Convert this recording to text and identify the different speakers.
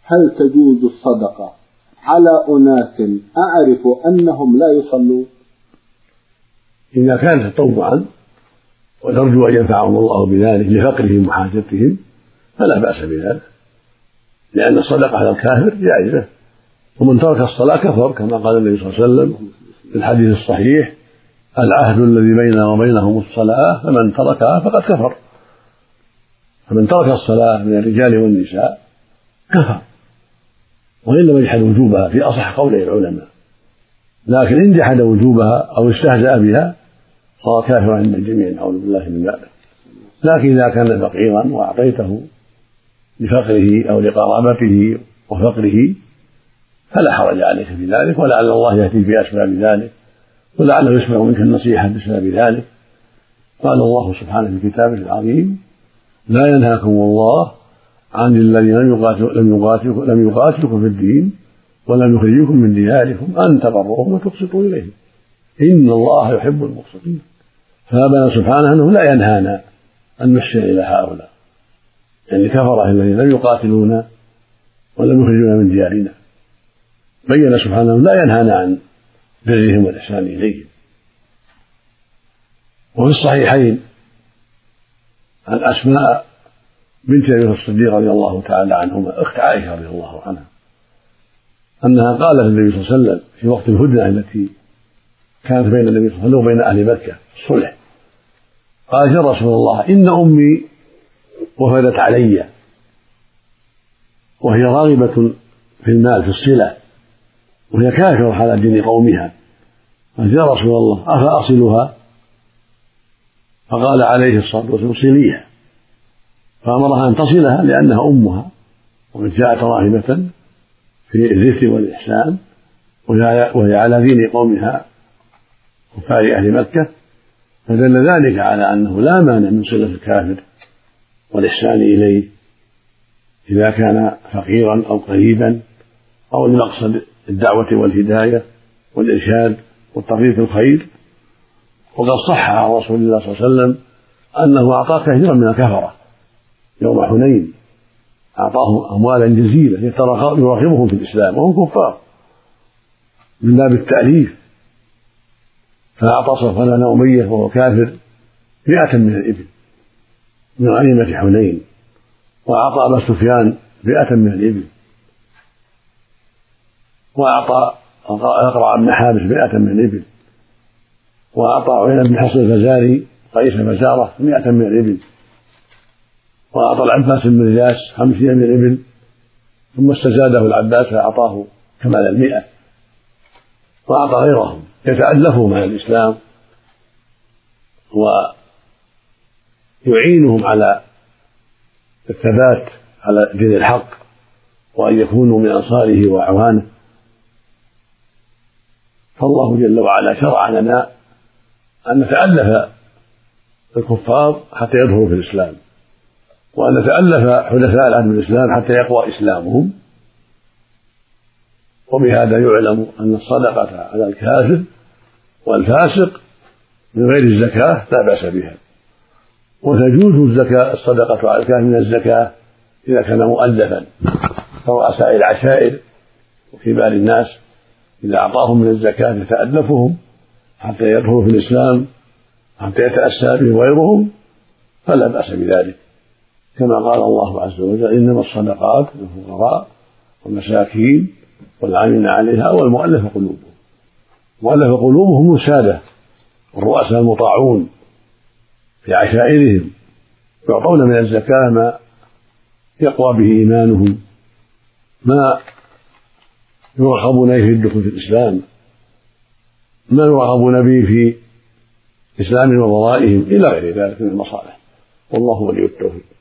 Speaker 1: هل تجوز الصدقة على أناس أعرف أنهم لا يصلون؟
Speaker 2: إذا كان تطوعا ونرجو أن ينفعهم الله بذلك لفقرهم وحاجتهم فلا بأس بذلك، لأن الصدقة على الكافر جائزة، ومن ترك الصلاة كفر، كما قال النبي صلى الله عليه وسلم في الحديث الصحيح: العهد الذي بيننا وبينهم الصلاة، فمن تركها فقد كفر. فمن ترك الصلاة من الرجال والنساء كفر، وإن لم يجحد وجوبها في أصح قولي العلماء، لكن إن جحد وجوبها أو استهزأ بها صار كافرا عند الجميع، نعوذ بالله من ذلك. لكن إذا كان فقيرا وأعطيته لفقره أو لقرابته وفقره فلا حرج عليك في ذلك، ولعل الله يهدي بأسباب ذلك، ولعله يسمع منك النصيحة بسبب ذلك. قال الله سبحانه في كتابه العظيم: لا ينهاكم الله عن الذين لم يقاتلكم في الدين ولم يخرجوكم من دياركم أن تبروهم وتقسطوا إليهم إن الله يحب المقسطين. فأبان سبحانه أنه لا ينهانا أن نحسن إلى هؤلاء، يعني الكفرة الذين لم يقاتلونا ولم يخرجونا من ديارنا. بين سبحانه لا ينهانا عن برهم والإحسان إليهم. وفي الصحيحين عن أسماء بنت أبي بكر الصديق رضي الله تعالى عنهما أخت عائشة رضي الله عنها أنها قالت للنبي صلى الله عليه وسلم في وقت الهدنة التي كانت بين النبي صلى الله عليه وسلم وبين أهل مكة الصلح، قالت: يا رسول الله، إن أمي وفدت علي وهي راغبة في المال في الصلة وهي كافرة على دين قومها، قالت: يا رسول الله، أفأصلها؟ فقال عليه الصلاة والسلام: صليها. فأمرها أن تصلها لأنها أمها، وقد جاءت راغبة في الرفق والإحسان وهي على دين قومها كفار أهل مكة، فدل ذلك على أنه لا مانع من صلة الكافر والإحسان إليه إذا كان فقيرا أو قريبا أو لمقصد الدعوة والهداية والإرشاد والترغيب في الخير. وقد صح عن رسول الله صلى الله عليه وسلم أنه أعطى كثيرا من الكفرة يوم حنين، أعطاهم أموالا جزيلة يرغبهم في الإسلام وهم كفار من باب التأليف، فأعطى صفوان بن أمية وهو كافر 100 من الإبل من غنيمة حنين، وأعطى أبا سفيان 100 من الإبل، وأعطى الأقرع بن حابس 100 من الإبل، وأعطى عيينة بن حصن الفزاري قيس فزارة 100 من الإبل، وأعطى العباس بن رياس 500 من الإبل، ثم استزاده العباس فأعطاه كمال 100، وأعطى غيرهم يتألفهم على الإسلام ويعينهم على الثبات على دين الحق وأن يكونوا من أنصاره وأعوانه. فالله جل وعلا شرع لنا أن نتألف الكفار حتى يظهروا في الإسلام، وأن نتألف حدثاء العهد بالإسلام حتى يقوى إسلامهم. وبهذا يعلم أن الصدقة على الكافر والفاسق من غير الزكاة لا بأس بها، وتجوز الصدقة على الكافر من الزكاة إذا كان مؤلفا كرؤساء العشائر وكبار الناس، إذا أعطاهم من الزكاة يتألفهم حتى يدخلوا في الإسلام حتى يتأسى بهم غيرهم فلا بأس بذلك، كما قال الله عز وجل: إنما الصدقات للفقراء والمساكين والعاملين عليها والمؤلف قلوبهم. مؤلف قلوبهم السادة والرؤساء المطاعون في عشائرهم، يعطون من الزكاة ما يقوى به إيمانهم، ما يرغبون به في الدخول في الإسلام، ما يرغبون به في إسلام وضرائهم إلى غير ذلك من المصالح. والله ولي التوفيق.